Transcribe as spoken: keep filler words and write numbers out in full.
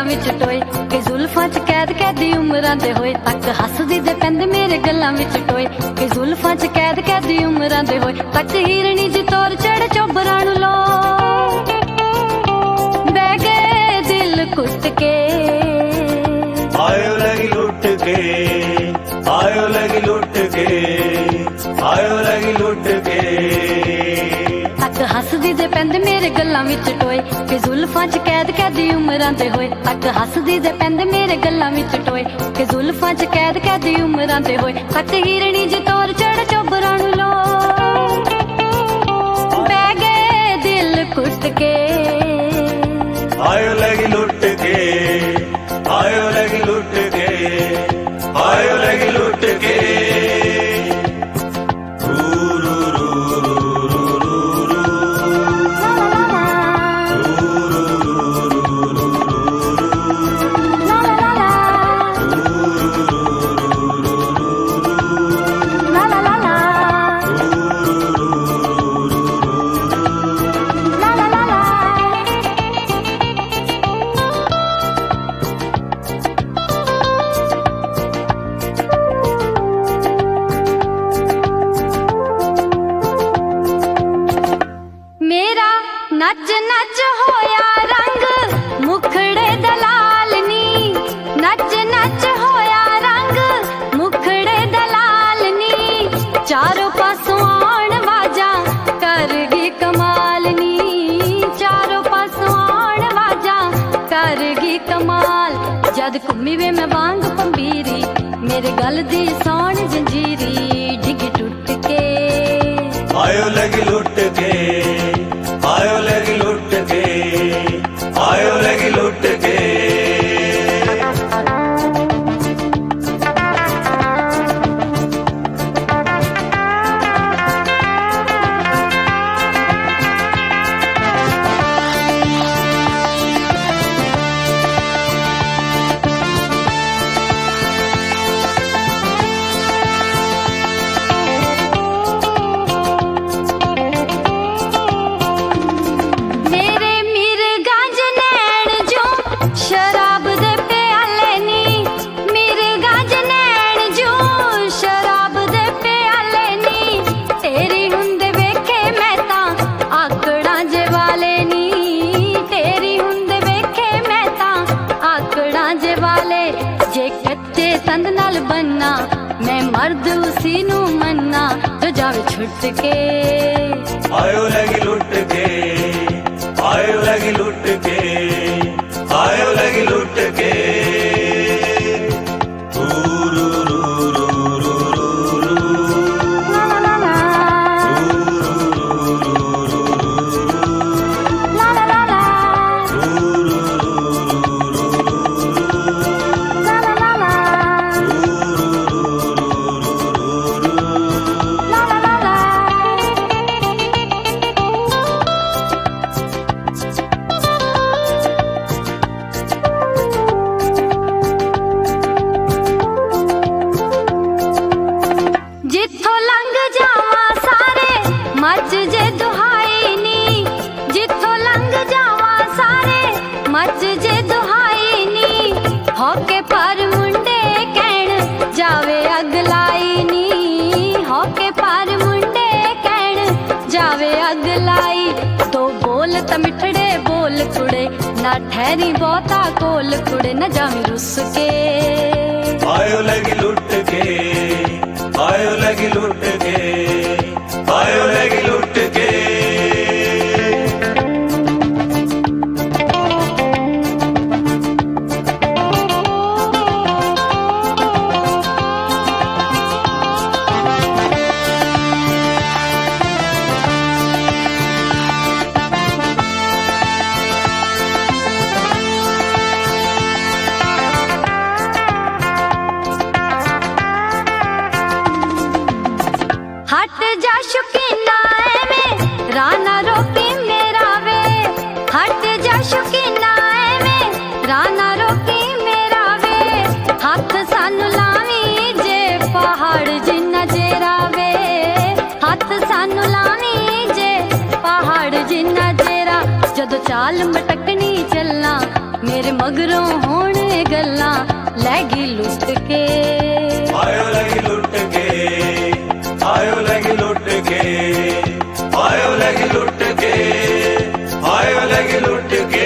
विच टोए कि जुल्फां च कैद कैदी उमरां दे होए तक हसदी दे पैंदे मेरे गल्लां विच टोए कि जुल्फां च कैद कैदी उमरां दे होए तक हिरणी जी तोर चढ़ चोबरां नूं लो बह गए दिल कुट के आयो लगी लुट के आयो लगी लुट के आयो लगी लुट के तक हसदी दे पैंदे मेरे गल्लां विच टोए कि जुल्फां च कैद कैदी उमरां दे होए तक हसदी दे पैंदे मेरे गल्लां विच टोए कि जुल्फां च कैद कैदी उमरां दे होए तक हिरणी जी तोर चढ़ चोबरां नूं लो बह गए दिल कुट के आयो लगी लुट के आयो लगी लुट के आयो लगी लुट के नच नच होया रंग मुखड़े दलाल नी नच नच होया रंग मुखड़े दलाल नी चारों पासों आण वाजा करगी कमाल नी चारों पासों आण वाजा करगी कमाल जद घुमी वे मैं वांग पंबीरी मेरे गल दी सौण जंजीरी डिग टुट के आयो लगी लुट के आयो लगी लुट के आयो लगी लुट के संद नाल बनना मैं मर्द उसी नू मन्ना जो जावे छुट के आयो लगी लुट के आयो लगी लुट के आयो लगी लुट के मच जे दुहाई नी होके पर मुंडे कहण जावे अगलाई नी होके पर मुंडे कहण जावे अगलाई दो बोल त मिठड़े बोल कुड़े ना ठहरी बहुता कोल कुड़े न जावी रुस के आयो लगी लुट के आयो लगी लुट के आयो लगी लुट के हट जा शुकीना में राना रोकी मेरा वे हट जा शुकीना में राना रोकी मेरा वे हाथ सानू लावी जे पहाड़ जिन्ना जेरा वे हाथ सानू लावी जे पहाड़ जिन्ना जेरा जदों चाल मटकनी चलना मेरे मगरों होने गल्ला लैगी लुट के आयो लगी लुट के आयो लगी लुट के आयो लगी लुट के आयो लगी लुट के